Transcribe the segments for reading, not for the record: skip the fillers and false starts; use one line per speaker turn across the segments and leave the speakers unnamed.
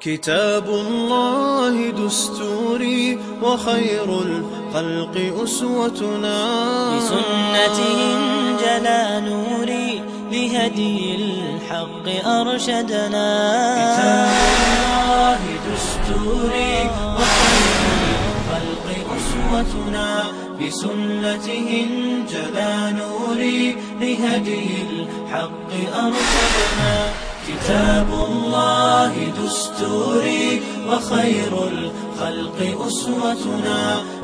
كتاب الله دستوري وخير الخلق أسوتنا
بسنته انجلى نوري لهدي الحق أرشدنا
كتاب الله دستوري وخير الخلق أسوتنا بسنته انجلى نوري لهدي الحق أرشدنا كتاب الله دستوري وخير الخلق أسوتنا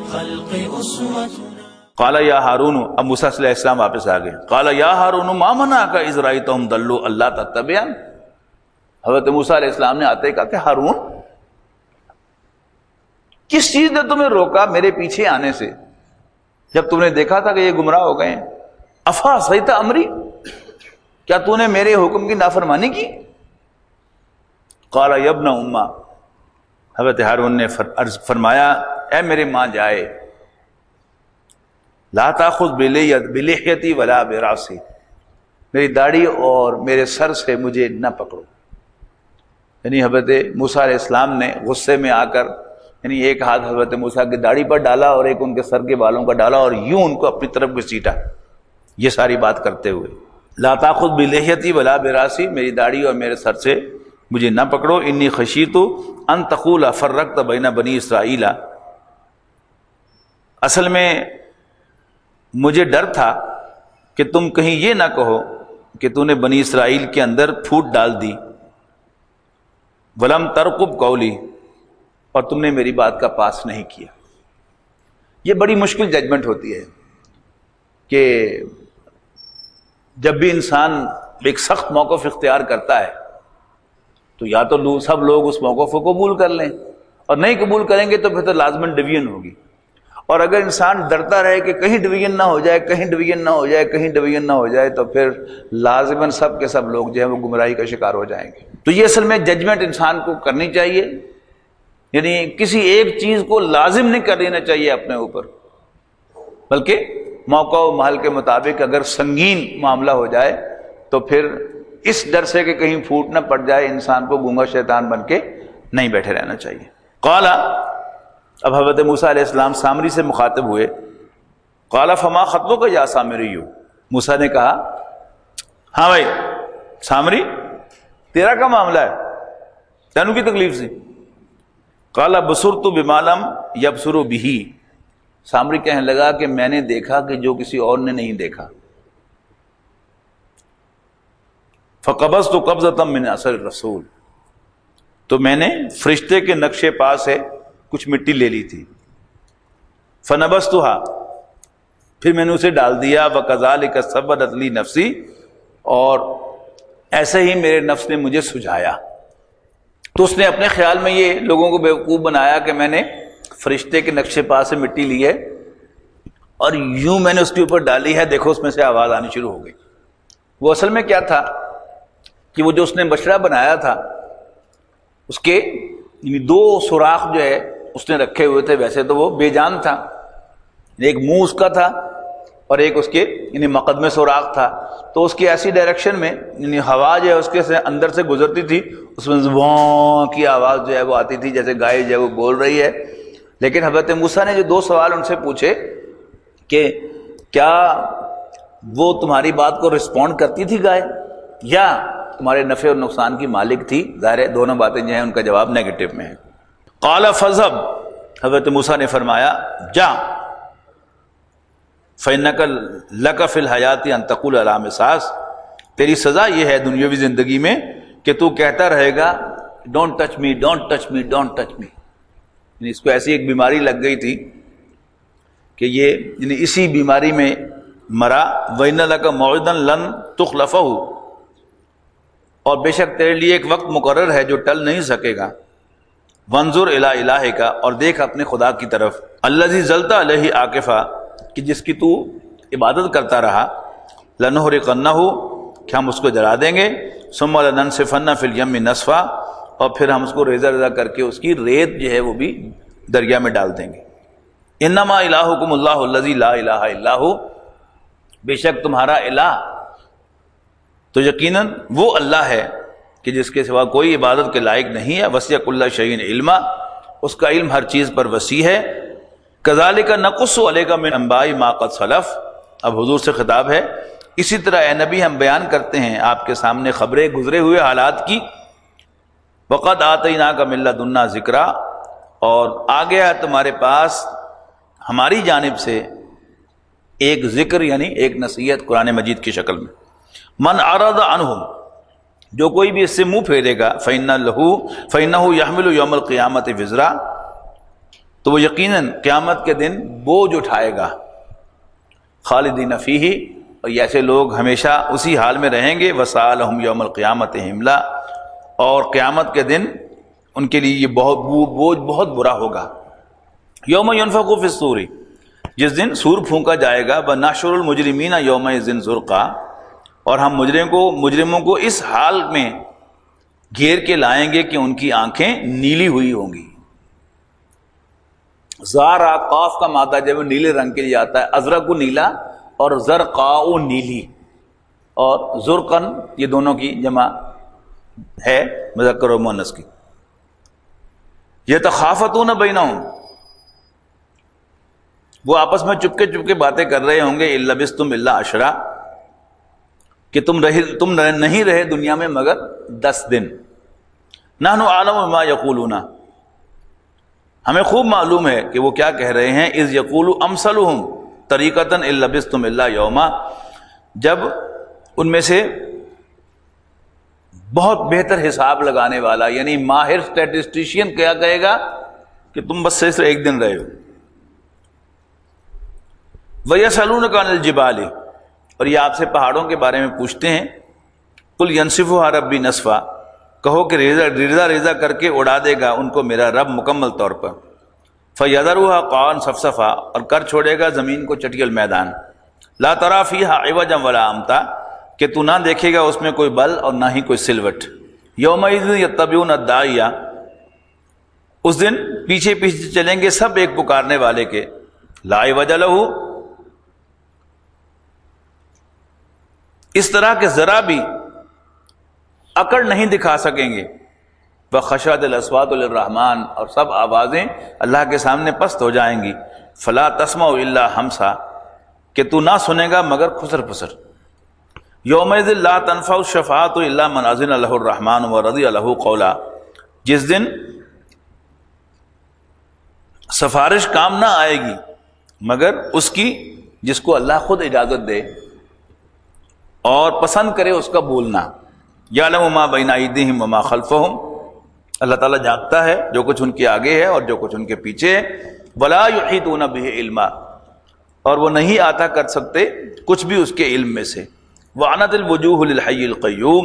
قال یا ہارون، اب موسیٰ علیہ السلام واپس آ گئے. قال یا ہارون ما منعک اذ رأیتہم ضلوا اللہ تتبعن. حضرت موسیٰ علیہ السلام نے آتے ہی کہا کہ ہارون، کس چیز نے تمہیں روکا میرے پیچھے آنے سے جب تم نے دیکھا تھا کہ یہ گمراہ ہو گئے ہیں؟ افعصیت امری، کیا تو نے میرے حکم کی نافرمانی کی؟ قال یا ابن امہ، حضرت ہارون نے فرمایا اے میرے ماں جائے، لا تاخذ بلحیتی ولا براسی، میری داڑھی اور میرے سر سے مجھے نہ پکڑو. یعنی حضرت موسیٰ علیہ السلام نے غصے میں آ کر یعنی ایک ہاتھ حضرت موسیٰ کی داڑھی پر ڈالا اور ایک ان کے سر کے بالوں کا ڈالا اور یوں ان کو اپنی طرف گھسیٹا. یہ ساری بات کرتے ہوئے لا تاخذ بلحیتی ولا براسی، میری داڑھی اور میرے سر سے مجھے نہ پکڑو. انی خشیت ان تقول فرقت بین بنی اسرائیل، اصل میں مجھے ڈر تھا کہ تم کہیں یہ نہ کہو کہ تو نے بنی اسرائیل کے اندر پھوٹ ڈال دی. ولم ترقب قولی، اور تم نے میری بات کا پاس نہیں کیا. یہ بڑی مشکل ججمنٹ ہوتی ہے کہ جب بھی انسان ایک سخت موقف اختیار کرتا ہے تو یا تو سب لوگ اس موقف کو قبول کر لیں، اور نہیں قبول کریں گے تو پھر تو لازماً ڈویژن ہوگی. اور اگر انسان ڈرتا رہے کہ کہیں ڈویژن نہ ہو جائے، کہیں ڈویژن نہ ہو جائے، کہیں ڈویژن نہ ہو جائے، تو پھر لازماً سب کے سب لوگ جو ہیں وہ گمراہی کا شکار ہو جائیں گے. تو یہ اصل میں ججمنٹ انسان کو کرنی چاہیے، یعنی کسی ایک چیز کو لازم نہیں کر لینا چاہیے اپنے اوپر، بلکہ موقع و محل کے مطابق اگر سنگین معاملہ ہو جائے تو پھر اس ڈر سے کہ کہیں پھوٹ نہ پڑ جائے انسان کو گونگا شیطان بن کے نہیں بیٹھے رہنا چاہیے. قال، اب حضرت موسیٰ علیہ السلام سامری سے مخاطب ہوئے. قال فما خطبک یا سامری، موسیٰ نے کہا ہاں بھائی سامری، تیرا کیا معاملہ ہے، تینوں کی تکلیف سی؟ قال بصرت بما لم یبصروا بہ، سامری کہنے لگا کہ میں نے دیکھا کہ جو کسی اور نے نہیں دیکھا. فقبضت قبضۃ من اثر الرسول، تو میں نے فرشتے کے نقش پا سے کچھ مٹی لے لی تھی. فنبذتها، پھر میں نے اسے ڈال دیا. وکذالک سولت لی نفسی، اور ایسے ہی میرے نفس نے مجھے سجھایا. تو اس نے اپنے خیال میں یہ لوگوں کو بیوقوف بنایا کہ میں نے فرشتے کے نقش پا سے مٹی لی ہے اور یوں میں نے اس کے اوپر ڈالی ہے، دیکھو اس میں سے آواز آنی شروع ہو گئی. وہ اصل میں کیا تھا کہ وہ جو اس نے مشرہ بنایا تھا اس کے یعنی دو سوراخ جو ہے اس نے رکھے ہوئے تھے. ویسے تو وہ بے جان تھا، ایک منہ اس کا تھا اور ایک اس کے یعنی مقدمے سوراخ تھا. تو اس کی ایسی ڈائریکشن میں یعنی ہوا جو ہے اس کے اندر سے گزرتی تھی، اس میں زبان کی آواز جو ہے وہ آتی تھی جیسے گائے جو ہے وہ بول رہی ہے. لیکن حضرت موسیٰ نے جو دو سوال ان سے پوچھے کہ کیا وہ تمہاری بات کو رسپونڈ کرتی تھی گائے یا تمہارے نفع اور نقصان کی مالک تھی، ظاہر ہے دونوں باتیں جو ہیں ان کا جواب نیگیٹو میں ہے. قال فذهب، حضرت موسیٰ نے فرمایا جا، فإنك لك في الحیات ان تقول على مساس، تیری سزا یہ ہے دنیاوی زندگی میں کہ تو کہتا رہے گا don't touch me, don't touch me, don't touch me. یعنی اس کو ایسی ایک بیماری لگ گئی تھی کہ یہ یعنی اسی بیماری میں مرا. وَإِنَّ لَكَ مَوْعِدًا لَن تُخْلَفَهُ، اور بے شک تیرے لیے ایک وقت مقرر ہے جو ٹل نہیں سکے گا. وَانظُرْ إِلَىٰ إِلَٰهِكَ، اور دیکھ اپنے خدا کی طرف. الَّذِي ظَلْتَ عَلَيْهِ عَاكِفًا، کہ جس کی تو عبادت کرتا رہا. لَنُحْرِقَنَّهُ، کہ ہم اس کو جلا دیں گے. ثُمَّ لَنَنسِفَنَّ فِي الْيَمِّ نَسْفًا، اور پھر ہم اس کو ریزہ ریزہ کر کے اس کی ریت جو ہے وہ بھی دریا میں ڈال دیں گے. انما الہکم اللہ الذی لا الہ الا ہو، بے شک تمہارا الہ تو یقیناً وہ اللہ ہے کہ جس کے سوا کوئی عبادت کے لائق نہیں ہے، وسع کل شیء علما، اس کا علم ہر چیز پر وسیع ہے۔ کذالک نقص علیک من انباء ما قد سلف، اب حضور سے خطاب ہے، اسی طرح اے نبی ہم بیان کرتے ہیں آپ کے سامنے خبریں گزرے ہوئے حالات کی۔ وقد آتیناک من لدنا ذکرا، اور آ گیا ہے تمہارے پاس ہماری جانب سے ایک ذکر، یعنی ایک نصیحت قرآن مجید کی شکل میں۔ من اعرض عنہم، جو کوئی بھی اس سے منہ پھیرے گا، فإنہ یحمل یوم القیامت وزرا، تو وہ یقیناً قیامت کے دن بوجھ اٹھائے گا، خالدین فیہ، اور ایسے لوگ ہمیشہ اسی حال میں رہیں گے، وساء لہم یوم القیامت حملا، اور قیامت کے دن ان کے لیے یہ بوجھ بہت برا ہوگا۔ یوم ینفخ فی الصور، جس دن سور پھونکا جائے گا، ونحشر المجرمین یومئذ زرقا، اور ہم مجرموں کو اس حال میں گھیر کے لائیں گے کہ ان کی آنکھیں نیلی ہوئی ہوں گی۔ زارا، قاف کا مادہ جب نیلے رنگ کے لیے آتا ہے، ازرق نیلا اور زرقاء نیلی، اور زرقن یہ دونوں کی جمع ہے مذکر و مؤنث کی۔ یتخافتون بینہم، وہ آپس میں چپکے چپکے باتیں کر رہے ہوں گے، ان لبثتم الا عشرا، کہ تم نہیں رہے دنیا میں مگر 10 دن۔ نحن اعلم بما یقولون، ہمیں خوب معلوم ہے کہ وہ کیا کہہ رہے ہیں، اذ یقول امثلهم طریقۃ ان لبثتم الا یوما، جب ان میں سے بہت بہتر حساب لگانے والا، یعنی ماہر اسٹیٹسٹیشین کیا کہے گا کہ تم بس صرف ایک دن رہے ہو۔ وَيَسْأَلُونَكَ عَنِ الْجِبَالِ، اور یہ آپ سے پہاڑوں کے بارے میں پوچھتے ہیں، قُلْ يَنْسِفُهَا رَبِّي نَسْفًا، کہو کہ ریزہ ریزہ کر کے اڑا دے گا ان کو میرا رب مکمل طور پر۔ فَيَذَرُهَا قَاعًا صَفْصَفًا، اور کر چھوڑے گا زمین کو چٹیل میدان۔ لَا تَرَىٰ فِيهَا عِوَجًا وَلَا أَمْتًا، کہ تو نہ دیکھے گا اس میں کوئی بل اور نہ ہی کوئی سلوٹ۔ یومئذ یتبعون الداعیہ، اس دن پیچھے پیچھے چلیں گے سب ایک پکارنے والے کے، لا عوج لہ، اس طرح کہ ذرا بھی اکڑ نہیں دکھا سکیں گے۔ وخشعت الاصوات للرحمن، اور سب آوازیں اللہ کے سامنے پست ہو جائیں گی۔ فلا تسمع الا ہمسا، کہ تو نہ سنے گا مگر خسر پسر۔ یومئذ لا تنفع الشفاعۃ الا من اذن له الرحمن ورضی له قولا، جس دن سفارش کام نہ آئے گی مگر اس کی جس کو اللہ خود اجازت دے اور پسند کرے اس کا بولنا۔ یعلم ما بین ایدیہم وما خلفہم، اللہ تعالیٰ جانتا ہے جو کچھ ان کے آگے ہے اور جو کچھ ان کے پیچھے ہے۔ ولا یحیطون بہ علما، اور وہ نہیں عطا کر سکتے کچھ بھی اس کے علم میں سے۔ وعنت الوجوہ للحی القیوم،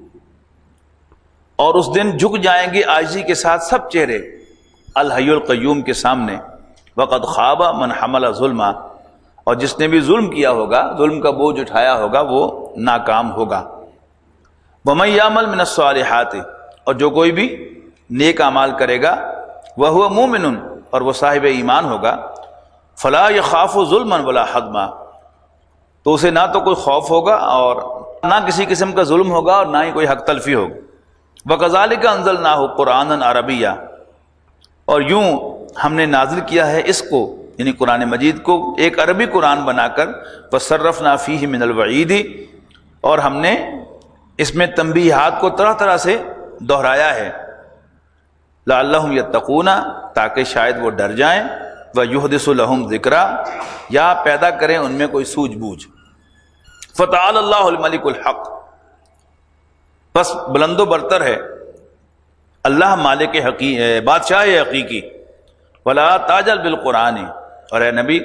اور اس دن جھک جائیں گے عاجزی کے ساتھ سب چہرے الحی القیوم کے سامنے۔ وقد خاب من حمل ظلما، اور جس نے بھی ظلم کیا ہوگا، ظلم کا بوجھ اٹھایا ہوگا، وہ ناکام ہوگا۔ ومن یعمل من الصالحات، اور جو کوئی بھی نیک اعمال کرے گا، وہو مومن، اور وہ صاحب ایمان ہوگا، فلا یخاف ظلما ولا حظما، تو اسے نہ تو کوئی خوف ہوگا اور نہ کسی قسم کا ظلم ہوگا اور نہ ہی کوئی حق تلفی ہوگی۔ وَكَذَلِكَ أَنزَلْنَاهُ قُرْآنًا عَرَبِيًّا، اور یوں ہم نے نازل کیا ہے اس کو، یعنی قرآن مجید کو، ایک عربی قرآن بنا کر۔ وَصَرَّفْنَا فِيهِ مِنَ الْوَعِيدِ، اور ہم نے اس میں تنبیہات کو طرح طرح سے دہرایا ہے۔ لَعَلَّهُمْ يَتَّقُونَ، تاکہ شاید وہ ڈر جائیں۔ وَيُحْدِثُ لَهُمْ ذِكْرًا، یا پیدا کریں ان میں کوئی سوجھ بوجھ۔ فَتَعَالَى اللَّهُ الْمَلِكُ الْحَقُّ، بس بلند و برتر ہے اللہ مالک بادشاہ حقیقی۔ وَلَا تَعْجَلْ بِالْقُرْآنِ، اور اے نبی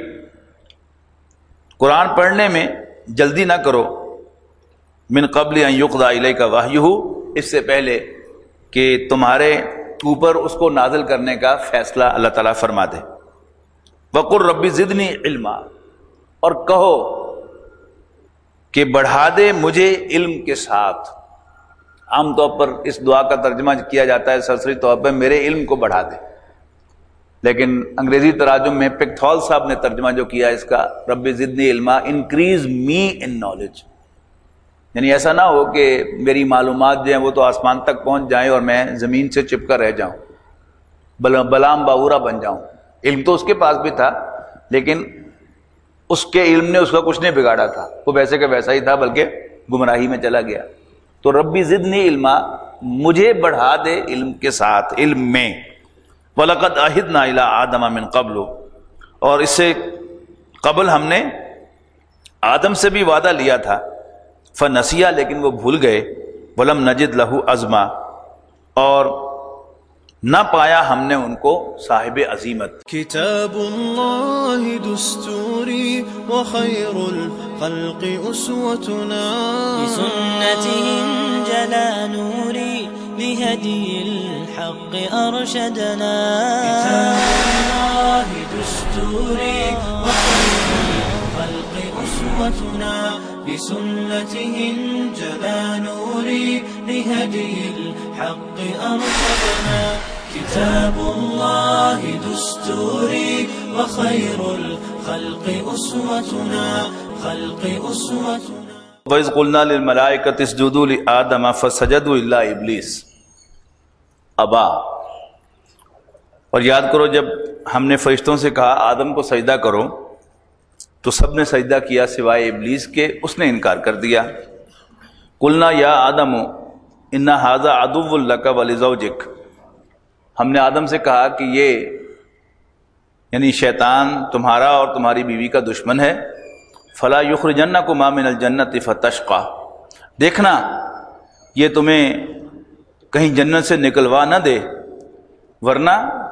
قرآن پڑھنے میں جلدی نہ کرو، من قبل ان یقضى الیک وحیہ، اس سے پہلے کہ تمہارے اوپر اس کو نازل کرنے کا فیصلہ اللہ تعالیٰ فرما دے۔ وَقُلْ رَبِّ زِدْنِی عِلْمًا، اور کہو کہ بڑھا دے مجھے علم کے ساتھ۔ عام طور پر اس دعا کا ترجمہ کیا جاتا ہے سرسری طور پر میرے علم کو بڑھا دے، لیکن انگریزی تراجم میں پکتھول صاحب نے ترجمہ جو کیا اس کا، رب زدنی علما، انکریز می ان نالج، یعنی ایسا نہ ہو کہ میری معلومات جو ہیں وہ تو آسمان تک پہنچ جائیں اور میں زمین سے چپکا رہ جاؤں، بلام باورا بن جاؤں۔ علم تو اس کے پاس بھی تھا، لیکن اس کے علم نے اس کا کچھ نہیں بگاڑا تھا، وہ ویسے کا ویسا ہی تھا، بلکہ گمراہی میں چلا گیا۔ تو ربی زدنی علما، مجھے بڑھا دے علم کے ساتھ، علم میں۔ وَلَقَدْ عَهِدْنَا إِلَىٰ آدَمَ مِنْ قَبْلُ، اور اس سے قبل ہم نے آدم سے بھی وعدہ لیا تھا، فَنَسِيَا، لیکن وہ بھول گئے، وَلَمْ نَجِدْ لَهُ عَزْمًا، اور نہ پایا ہم نے ان کو صاحب عزیمت۔
كتاب الله دستوري وخير الخلق أسوتنا،
بسنته انجلى نوري لهدي الحق أرشدنا.
كتاب الله دستوري وخير الخلق أسوتنا، بسنته انجلى نوري لهدي الحق أرشدنا. كتاب الله دستوري وخير الخلق أسوتنا، خلق أسوتنا.
وَإِذْ قُلْنَا لِلْمَلَائِكَةِ اسْجُدُوا لِآدَمَ فَسَجَدُوا إِلَّا إِبْلِيسَ ابا۔ اور یاد کرو جب ہم نے فرشتوں سے کہا آدم کو سجدہ کرو تو سب نے سجدہ کیا سوائے ابلیس کے، اس نے انکار کر دیا۔ قُلْنَا يَا آدَمُ إِنَّ هَذَا عَدُوٌّ لَكَ وَلِزَوْجِكَ، ہم نے آدم سے کہا کہ یہ یعنی شیطان تمہارا اور تمہاری بیوی کا دشمن ہے، فَلَا يُخْرِجَنَّكُمَا مِنَ الْجَنَّةِ فَتَشْقَىٰ، دیکھنا یہ تمہیں کہیں جنت سے نکلوا نہ دے ورنہ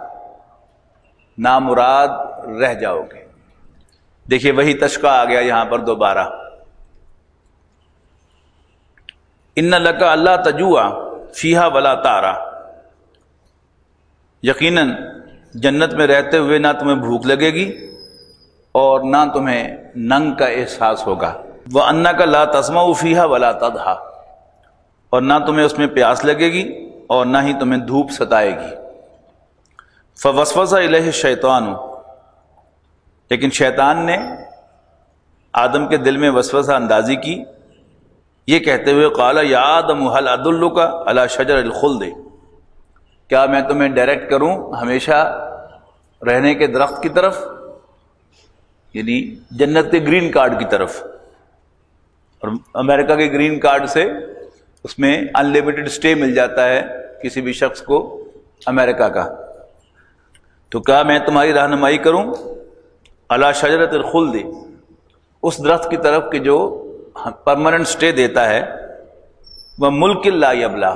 نامراد رہ جاؤ گے۔ دیکھیے وہی تشقیٰ آ گیا یہاں پر دوبارہ۔ اِنَّ لَكَ أَلَّا تَجُوعَ فِيهَا وَلَا تَعْرَىٰ، یقیناً جنت میں رہتے ہوئے نہ تمہیں بھوک لگے گی اور نہ تمہیں ننگ کا احساس ہوگا۔ وَأَنَّكَ لَا تَسْمَعُ فِيهَا وَلَا تَضْحَىٰ، اور نہ تمہیں اس میں پیاس لگے گی اور نہ ہی تمہیں دھوپ ستائے گی۔ فَوَسْوَسَ إِلَيْهِ الشَّيْطَانُ، لیکن شیطان نے آدم کے دل میں وسوسہ اندازی کی، یہ کہتے ہوئے قَالَ يَا آدَمُ هَلْ أَدُلُّكَ عَلَىٰ شَجَرِ الْخُلْدِ، کیا میں تمہیں ڈائریکٹ کروں ہمیشہ رہنے کے درخت کی طرف، یعنی جنت کے گرین کارڈ کی طرف۔ اور امریکہ کے گرین کارڈ سے اس میں ان لمیٹڈ سٹے مل جاتا ہے کسی بھی شخص کو امریکہ کا۔ تو کیا میں تمہاری رہنمائی کروں علی شجرۃ الخلد، اس درخت کی طرف کہ جو پرماننٹ سٹے دیتا ہے، وہ ملک لا یبلا،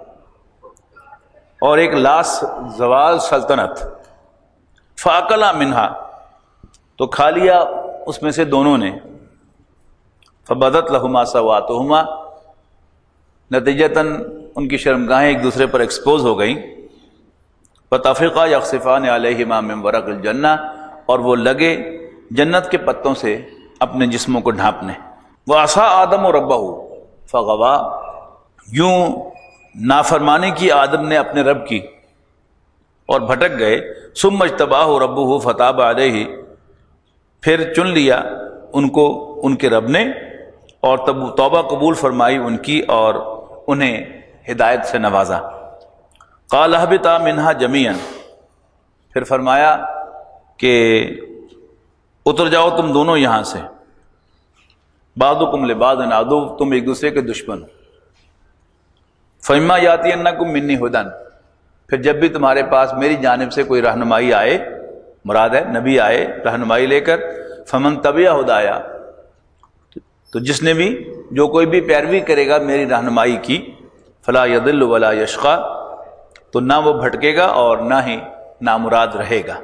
اور ایک لاس زوال سلطنت۔ فاکلا منہا، تو کھا لیا اس میں سے دونوں نے۔ فبدت لہما سواتہما، نتیجتاً ان کی شرمگاہیں ایک دوسرے پر ایکسپوز ہو گئیں۔ فطفقا یخصفان علیہما من ورق الجنہ، اور وہ لگے جنت کے پتوں سے اپنے جسموں کو ڈھانپنے۔ وعصا آدم ربہ فغوا، یوں نافرمانی کی آدم نے اپنے رب کی اور بھٹک گئے۔ ثم اجتباہ ربہ فتاب علیہ، پھر چن لیا ان کو ان کے رب نے اور توبہ قبول فرمائی ان کی اور انہیں ہدایت سے نوازا۔ قال اہبطا منہا جمیعا، پھر فرمایا کہ اتر جاؤ تم دونوں یہاں سے، بعضکم لبعض عدو، تم ایک دوسرے کے دشمن ہو۔ فَإِمَّا يَأْتِيَنَّكُم مِّنِّي هُدًى، پھر جب بھی تمہارے پاس میری جانب سے کوئی رہنمائی آئے، مراد ہے نبی آئے رہنمائی لے کر، فَمَن تَبِعَ هُدَايَا، تو جس نے بھی جو کوئی بھی پیروی کرے گا میری رہنمائی کی، فَلَا يَضِلُّ وَلَا يَشْقَىٰ، تو نہ وہ بھٹکے گا اور نہ ہی نامراد رہے گا۔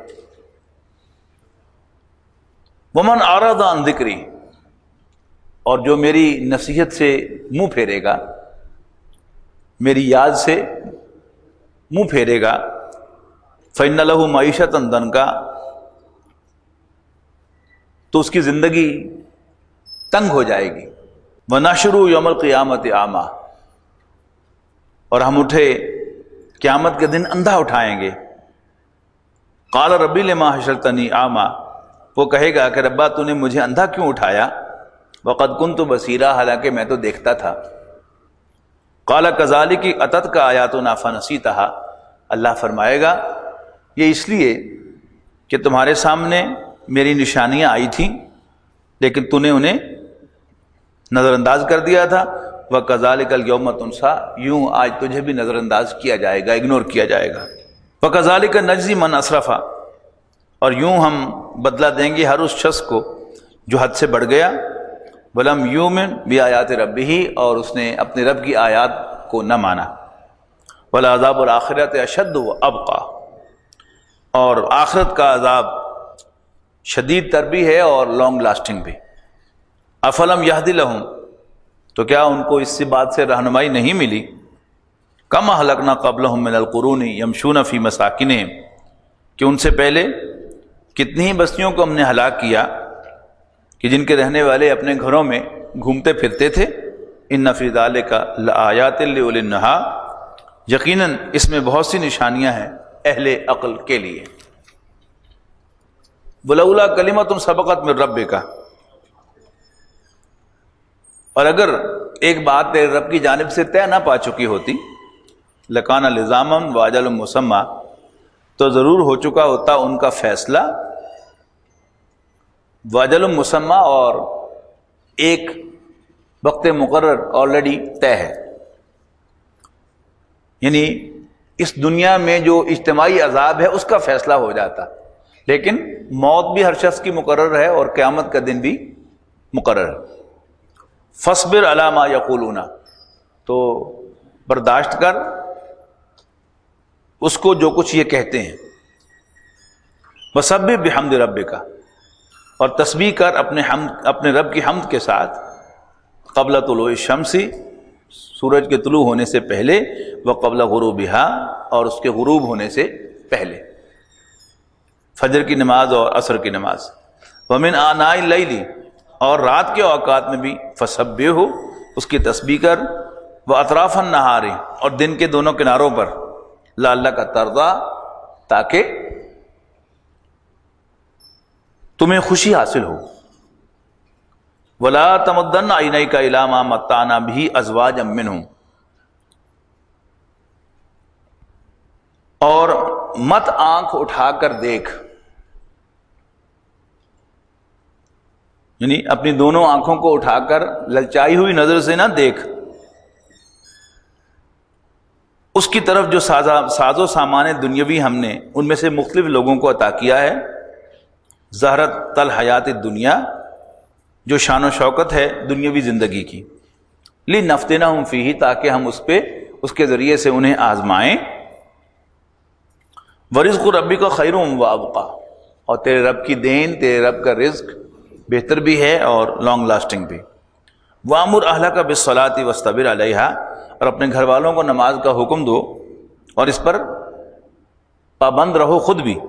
وَمَنْ أَعْرَضَ عَنْ ذِكْرِي، اور جو میری نصیحت سے منہ پھیرے گا، میری یاد سے منہ پھیرے گا، فَإِنَّ لَهُ مَعِيشَةً ضَنْكًا، تو اس کی زندگی تنگ ہو جائے گی۔ وَنَحْشُرُهُ يَوْمَ الْقِيَامَةِ أَعْمَىٰ، اور ہم اٹھے قیامت کے دن اندھا اٹھائیں گے۔ قَالَ رَبِّ لِمَا حَشَرْتَنِي أَعْمَىٰ، وہ کہے گا کہ ربا تو نے مجھے اندھا کیوں اٹھایا؟ وقد کنت بصیرا، حالانکہ میں تو دیکھتا تھا. قال کذالک اتتک آیاتنا فنسیتها، اللہ فرمائے گا یہ اس لیے کہ تمہارے سامنے میری نشانیاں آئی تھیں لیکن تو نے انہیں نظر انداز کر دیا تھا. وَكَذَلِكَ الْيَوْمَ تُنْسَىٰ، یوں آج تجھے بھی نظر انداز کیا جائے گا، اگنور کیا جائے گا. وَكَذَلِكَ نَجْزِي مَنْ أَسْرَفَ، اور یوں ہم بدلہ دیں گے ہر اس شخص کو جو حد سے بڑھ گیا. وَلَمْ يُؤْمِنْ بِآيَاتِ رَبِّهِ، اور اس نے اپنے رب کی آیات کو نہ مانا. وَالْعَذَابُ الْآخِرَةِ أَشَدُّ وَأَبْقَىٰ، اور آخرت کا عذاب شدید تر بھی ہے اور لانگ لاسٹنگ بھی. افلم یہدی لہم، تو کیا ان کو اس بات سے رہنمائی نہیں ملی؟ کم اہلکنا قبلہم من القرون یمشون فی مساکنہم، کہ ان سے پہلے کتنی ہی بستیوں کو ہم نے ہلاک کیا کہ جن کے رہنے والے اپنے گھروں میں گھومتے پھرتے تھے. ان فی ذلک لآیات لأولی النہی، یقیناً اس میں بہت سی نشانیاں ہیں اہل عقل کے لیے. ولولا کلمۃ سبقت من ربک، اور اگر ایک بات تیرے رب کی جانب سے طے نہ پا چکی ہوتی، لکان لزاما واجل مسمى، تو ضرور ہو چکا ہوتا ان کا فیصلہ واجل مسمى، اور ایک وقت مقرر آلریڈی طے ہے. یعنی اس دنیا میں جو اجتماعی عذاب ہے اس کا فیصلہ ہو جاتا، لیکن موت بھی ہر شخص کی مقرر ہے اور قیامت کا دن بھی مقرر ہے. فاصبر علی ما یقولون، تو برداشت کر اس کو جو کچھ یہ کہتے ہیں. وسبح بحمد ربک، اور تسبیح کر اپنے رب کی حمد کے ساتھ. قبل طلوع الشمس، سورج کے طلوع ہونے سے پہلے. وقبل غروبها، اور اس کے غروب ہونے سے پہلے، فجر کی نماز اور عصر کی نماز. ومن آناء اللیل، اور رات کے اوقات میں بھی. فسبحہ، اس کی تسبیح کر. واطراف النہار، اور دن کے دونوں کناروں پر. لعلک ترضیٰ، تاکہ تمہیں خوشی حاصل ہو. ولا تمدن عینیک الی ما متعنا بہ ازواجا منہم، اور مت آنکھ اٹھا کر دیکھ، یعنی اپنی دونوں آنکھوں کو اٹھا کر للچائی ہوئی نظر سے نہ دیکھ اس کی طرف جو ساز و سامان دنیاوی ہم نے ان میں سے مختلف لوگوں کو عطا کیا ہے. زہرت الحیات الدنیا، جو شان و شوکت ہے دنیاوی زندگی کی. لنفتنہم فیہ، تاکہ ہم اس کے ذریعے سے انہیں آزمائیں. ورزق ربک خیر وابقیٰ، اور تیرے رب کی دین، تیرے رب کا رزق بہتر بھی ہے اور لانگ لاسٹنگ بھی. وامر اہلک بالصلاۃ واصطبر علیہا، اور اپنے گھر والوں کو نماز کا حکم دو اور اس پر پابند رہو خود بھی.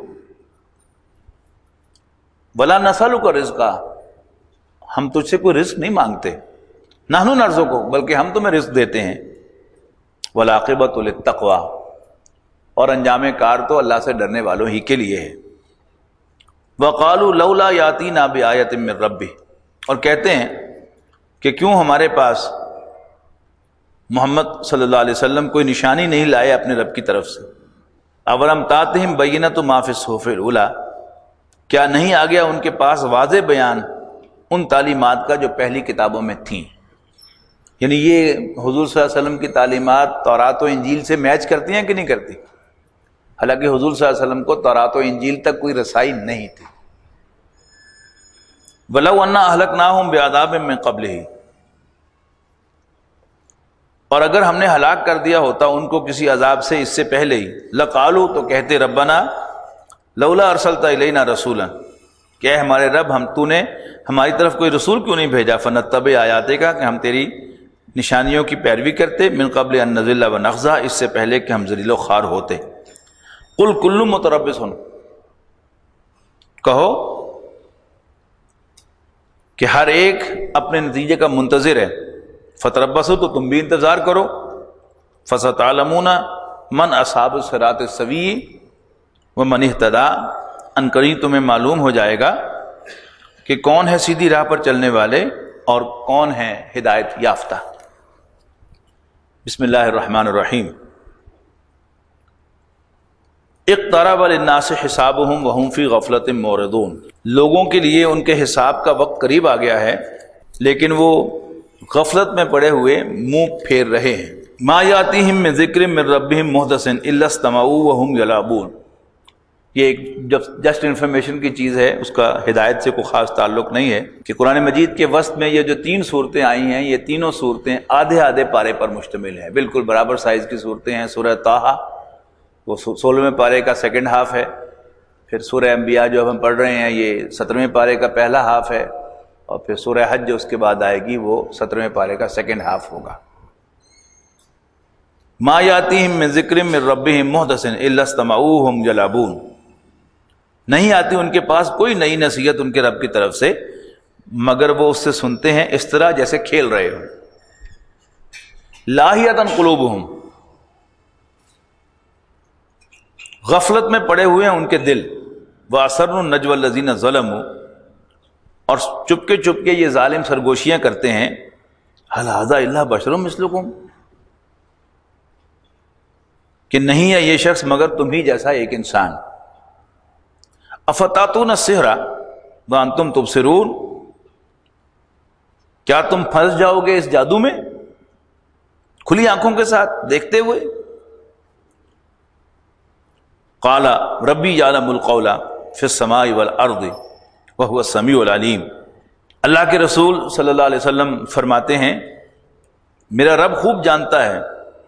ولا نسألک رزقا، ہم تجھ سے کوئی رزق نہیں مانگتے. نحن نرزقک، بلکہ ہم تمہیں رزق دیتے ہیں. والعاقبۃ للتقوی، اور انجام کار تو اللہ سے ڈرنے والوں ہی کے لیے ہے. وقالوا لولا یاتینا بآیۃ من ربہ، اور کہتے ہیں کہ کیوں ہمارے پاس محمد صلی اللہ علیہ وسلم کوئی نشانی نہیں لائے اپنے رب کی طرف سے. اولم تاتہم بینۃ ما فی الصحف الاولی، کیا نہیں آ گیا ان کے پاس واضح بیان ان تعلیمات کا جو پہلی کتابوں میں تھیں. یعنی یہ حضور صلی اللہ علیہ وسلم کی تعلیمات تورات و انجیل سے میچ کرتی ہیں کہ نہیں کرتی؟ حالانکہ حضور صلی اللہ علیہ وسلم کو تورات و انجیل تک کوئی رسائی نہیں تھی. وَلَوْ أَنَّا أَهْلَكْنَاهُمْ بِعَذَابٍ مِّن قَبْلِهِ، اور اگر ہم نے ہلاک کر دیا ہوتا ان کو کسی عذاب سے اس سے پہلے ہی. لَقَالُوا، تو کہتے ربنا لولا ارسلت الینا رسولا، کہ اے ہمارے رب تو نے ہماری طرف کوئی رسول کیوں نہیں بھیجا. فنتبع آیاتک، کہ ہم تیری نشانیوں کی پیروی کرتے. من قبل ان نذل ونخزى، اس سے پہلے کہ ہم ذلیل و خوار ہوتے. قل کل متربص، کہو کہ ہر ایک اپنے نتیجے کا منتظر ہے. فتربصوا، تو تم بھی انتظار کرو. فستعلمون من اصحاب الصراط السوی ومن اہتدی، ان قریب تمہیں معلوم ہو جائے گا کہ کون ہے سیدھی راہ پر چلنے والے اور کون ہیں ہدایت یافتہ۔ بسم اللہ الرحمن الرحیم۔ اقترب للناس حسابهم وهم فی غفلۃ معرضون، لوگوں کے لیے ان کے حساب کا وقت قریب آ گیا ہے لیکن وہ غفلت میں پڑے ہوئے منہ پھیر رہے ہیں۔ ما یاتیہم من ذکر من ربہم محدث الا استمعوا وهم یلعبون، یہ ایک جسٹ انفارمیشن کی چیز ہے، اس کا ہدایت سے کوئی خاص تعلق نہیں ہے کہ قرآن مجید کے وسط میں یہ جو 3 صورتیں آئی ہیں یہ تینوں صورتیں آدھے پارے پر مشتمل ہیں، بالکل برابر سائز کی صورتیں ہیں۔ سورہ طٰہٰ وہ 16ویں پارے کا سیکنڈ ہاف ہے، پھر سورہ انبیاء جو ہم پڑھ رہے ہیں یہ 17ویں پارے کا پہلا ہاف ہے، اور پھر سورہ حج جو اس کے بعد آئے گی وہ 17ویں پارے کا سیکنڈ ہاف ہوگا۔ ما یاتیہم من ذکر من ربہم محدث الا استمعوا وهم یلعبون، نہیں آتی ان کے پاس کوئی نئی نصیحت ان کے رب کی طرف سے مگر وہ اس سے سنتے ہیں اس طرح جیسے کھیل رہے ہوں۔ لاہیۃ قلوبہم، غفلت میں پڑے ہوئے ہیں ان کے دل۔ وَأَسَرُّوا النَّجْوَى الَّذِينَ ظَلَمُوا، اور چپکے چپکے یہ ظالم سرگوشیاں کرتے ہیں، هَلْ هَذَا إِلَّا بَشَرٌ مِثْلُكُمْ، کہ نہیں ہے یہ شخص مگر تم ہی جیسا ایک انسان۔ افتاتون السحر وانتم تبصرون، کیا تم پھنس جاؤ گے اس جادو میں کھلی آنکھوں کے ساتھ دیکھتے ہوئے؟ قال ربی یعلم القول فی السماء والارض وهو السمیع العلیم، اللہ کے رسول صلی اللہ علیہ وسلم فرماتے ہیں میرا رب خوب جانتا ہے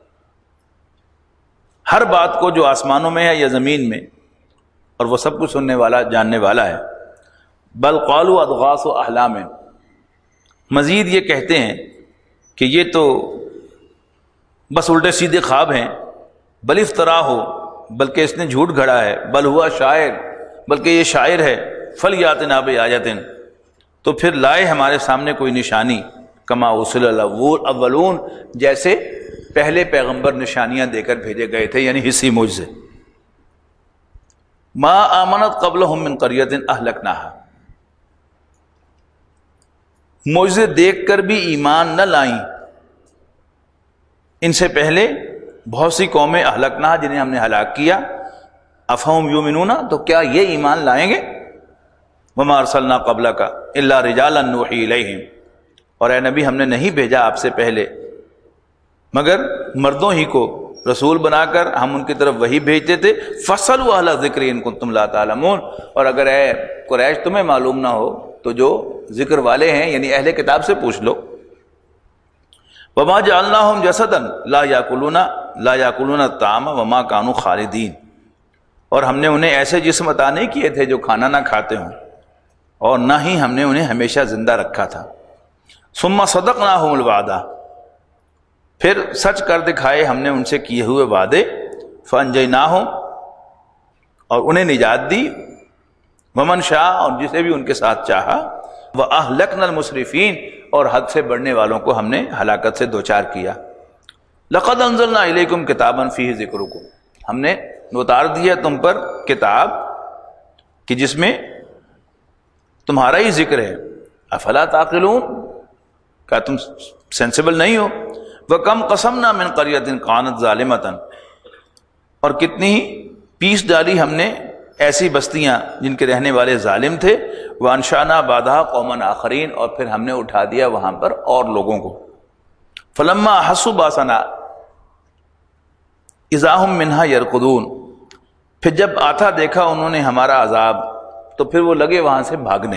ہر بات کو جو آسمانوں میں ہے یا زمین میں، اور وہ سب کچھ سننے والا جاننے والا ہے۔ بل قالوا اضغاث احلام، مزید یہ کہتے ہیں کہ یہ تو بس الٹے سیدھے خواب ہیں۔ بل افطرا ہو، بلکہ اس نے جھوٹ گھڑا ہے۔ بل ہوا شاعر، بلکہ یہ شاعر ہے۔ فلیاتنا بآیۃ، تو پھر لائے ہمارے سامنے کوئی نشانی۔ کما ارسل الاولون، جیسے پہلے پیغمبر نشانیاں دے کر بھیجے گئے تھے، یعنی حصی معجزے۔ ما آمنت قبلہم من قریۃ اہلکناہا، معجزے دیکھ کر بھی ایمان نہ لائیں ان سے پہلے بہت سی قومیں اہلکناہا جنہیں ہم نے ہلاک کیا۔ افہم یؤمنون، تو کیا یہ ایمان لائیں گے؟ وما ارسلنا قبلک الا رجالا نوحی الیہم، اور اے نبی ہم نے نہیں بھیجا آپ سے پہلے مگر مردوں ہی کو رسول بنا کر ہم ان کی طرف وہی بھیجتے تھے۔ فَاسْأَلُوا أَهْلَ الذِّكْرِ إِن كُنتُمْ لَا تَعْلَمُونَ، اور اگر اے قریش تمہیں معلوم نہ ہو تو جو ذکر والے ہیں یعنی اہل کتاب سے پوچھ لو۔ وَمَا جَعَلْنَاهُمْ جَسَدًا لَا يَأْكُلُونَ الطَّعَامَ وَمَا كَانُوا خَالِدِينَ، اور ہم نے انہیں ایسے جسم عطا نہیں کیے تھے جو کھانا نہ کھاتے ہوں، اور نہ ہی ہم نے انہیں ہمیشہ زندہ رکھا تھا۔ ثُمَّ صَدَقْنَاهُمُ الْوَعْدَ، پھر سچ کر دکھائے ہم نے ان سے کیے ہوئے وعدے۔ فَأَنْجَيْنَاهُمْ، اور انہیں نجات دی۔ وَمَنْ شَاءَ، اور جسے بھی ان کے ساتھ چاہا۔ وَأَهْلَكْنَا الْمُسْرِفِينَ، اور حد سے بڑھنے والوں کو ہم نے ہلاکت سے دوچار کیا۔ لَقَدْ أَنزَلْنَا إِلَيْكُمْ كِتَابًا فِيهِ ذِكْرُكُمْ، ہم نے اتار دیا تم پر کتاب کہ جس میں تمہارا ہی ذکر ہے۔ افلا تعقلون، کیا تم سینسیبل نہیں ہو؟ وَكَمْ قَسَمْنَا مِنْ قَرْيَةٍ كَانَتْ ظَالِمَةً، اور کتنی ہی پیس ڈالی ہم نے ایسی بستیاں جن کے رہنے والے ظالم تھے۔ وَأَنشَأْنَا بَعْدَهَا قَوْمًا آخَرِينَ، اور پھر ہم نے اٹھا دیا وہاں پر اور لوگوں کو۔ فَلَمَّا أَحَسُّوا بَأْسَنَا إِذَا هُمْ مِنْهَا يَرْكُضُونَ، پھر جب آتا دیکھا انہوں نے ہمارا عذاب تو پھر وہ لگے وہاں سے بھاگنے۔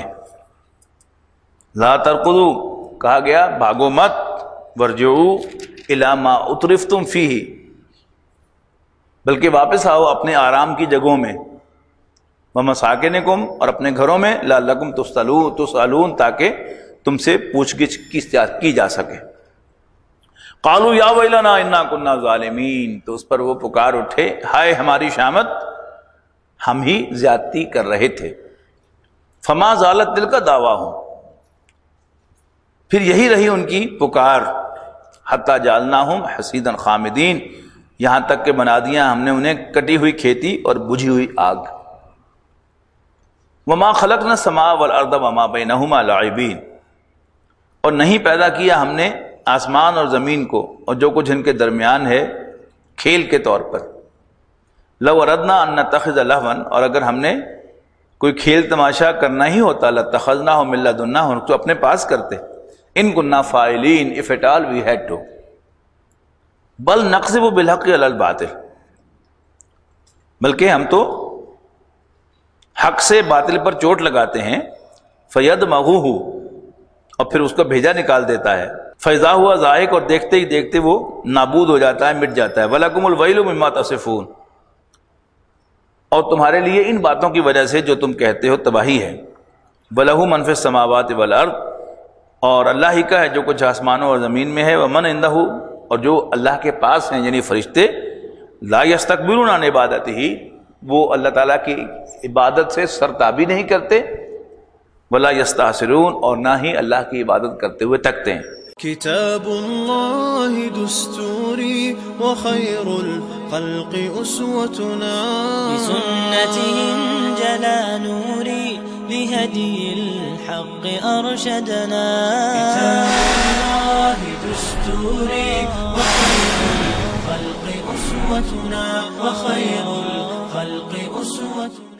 لا ترقدوا، کہا گیا بھاگو مت۔ ورجعوا الی ما اترفتم فیہ، بلکہ واپس آؤ اپنے آرام کی جگہوں میں۔ ومساکنکم، اور اپنے گھروں میں۔ لعلکم تسألون، تاکہ تم سے پوچھ گچھ کی جا سکے۔ قالوا یا ویلنا انا کنا ظالمین، تو اس پر وہ پکار اٹھے ہائے ہماری شامت، ہم ہی زیادتی کر رہے تھے۔ فما زالت تلک دعواہم، پھر یہی رہی ان کی پکار۔ حتی جعلناہم حصیدا خامدین، یہاں تک کہ بنا دیا ہم نے انہیں کٹی ہوئی کھیتی اور بجھی ہوئی آگ۔ وما خلقنا السماء والارض وما بینہما لاعبین، اور نہیں پیدا کیا ہم نے آسمان اور زمین کو اور جو کچھ ان کے درمیان ہے کھیل کے طور پر. لو اردنا ان نتخذ لہوا، اور اگر ہم نے کوئی کھیل تماشا کرنا ہی ہوتا لاتخذناہ من لدنا، ہم تو اپنے پاس کرتے. ان كنا فاعلین if at all we had to. بل نقذف بالحق علی الباطل، بلکہ ہم تو حق سے باطل پر چوٹ لگاتے ہیں. فیدمغوہ، اور پھر اس کو بھیجا نکال دیتا ہے. فاذا ہوا زاہق، اور دیکھتے ہی دیکھتے وہ نابود ہو جاتا ہے، مٹ جاتا ہے. ولکم الویل مما تصفون، اور تمہارے لیے ان باتوں کی وجہ سے جو تم کہتے ہو تباہی ہے. وَلَهُ مَنْ فِي السَّمَاوَاتِ وَالْأَرْضِ، اور اللہ ہی کا ہے جو کچھ آسمانوں اور زمین میں ہے. وَمَنْ عِنْدَهُ، اور جو اللہ کے پاس ہیں یعنی فرشتے. لا يستكبرون عن عبادته، وہ اللہ تعالیٰ کی عبادت سے سرتابی نہیں کرتے. ولا يستحسرون، اور نہ ہی اللہ کی عبادت کرتے ہوئے تکتے ہیں.
كتاب الله دستوري وخير الخلق أسوتنا،
بسنته انجلى نوري لهدي الحق أرشدنا.
كتاب الله دستوري وخير الخلق أسوتنا، وخير الخلق أسوتنا.